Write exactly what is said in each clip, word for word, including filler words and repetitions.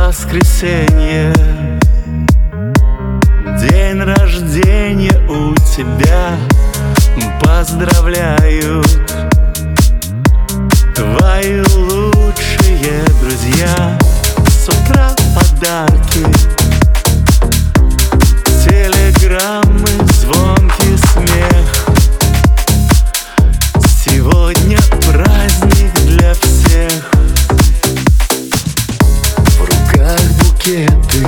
воскресенье, день рождения у тебя. Поздравляют твои лучшие друзья. С утра подарки, телеграммы, звонкий смех. Сегодня праздник для всех. В руках букеты,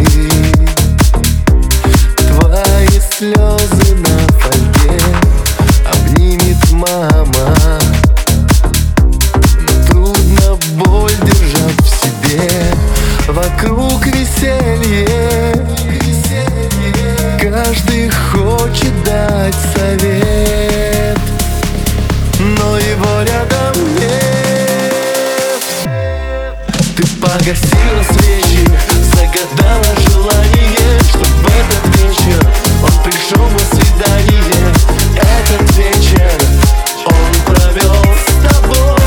твои слезы на фольге. Обнимет мама, но трудно боль держать в себе. Вокруг веселье, каждый хочет дать совет, но его рядом нет. Ты погасила свечи, загадала желание, чтоб в этот вечер он пришел на свидание. Этот вечер он провел с тобой.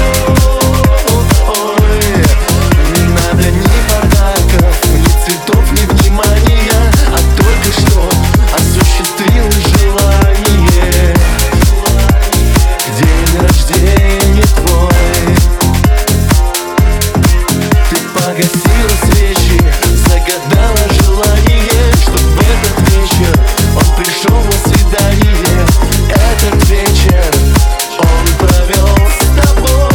Не надо ни подарков, ни цветов, ни внимания, а только что осуществилось желание. День рождения твой. Ты погасила свечи, загадала желание, чтоб в этот вечер он пришел на свидание. Этот вечер он провел с тобой.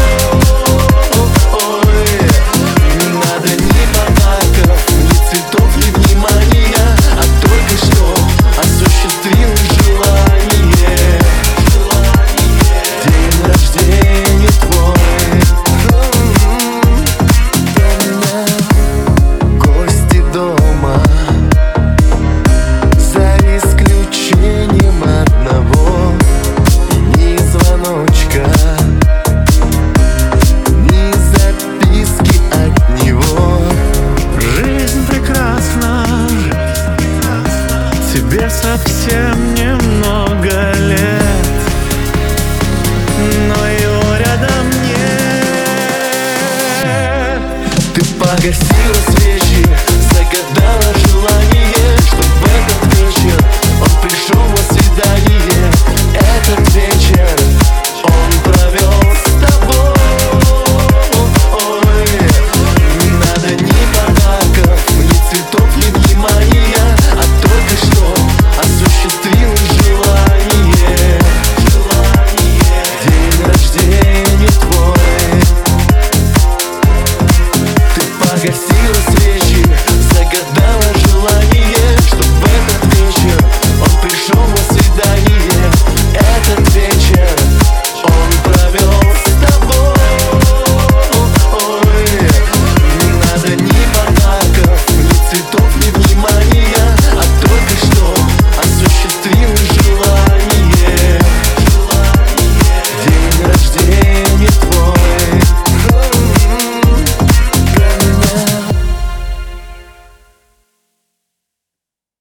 Не надо ни подарков, ни цветов, ни внимания, а только что осуществилось желание. День рождения твой. Гости дома, за исключением одного. Ни звоночка, ни записки от него. Жизнь прекрасна, тебе совсем немного лет, но его рядом нет. Ты погасила свечи, загадала желание, чтоб в этот вечер он пришел на свидание. Этот вечер он провел с тобой. Не надо ни подарков, ни цветов, ни внимания, а только что осуществилось желание. День рождения твой. Ты погасила свет.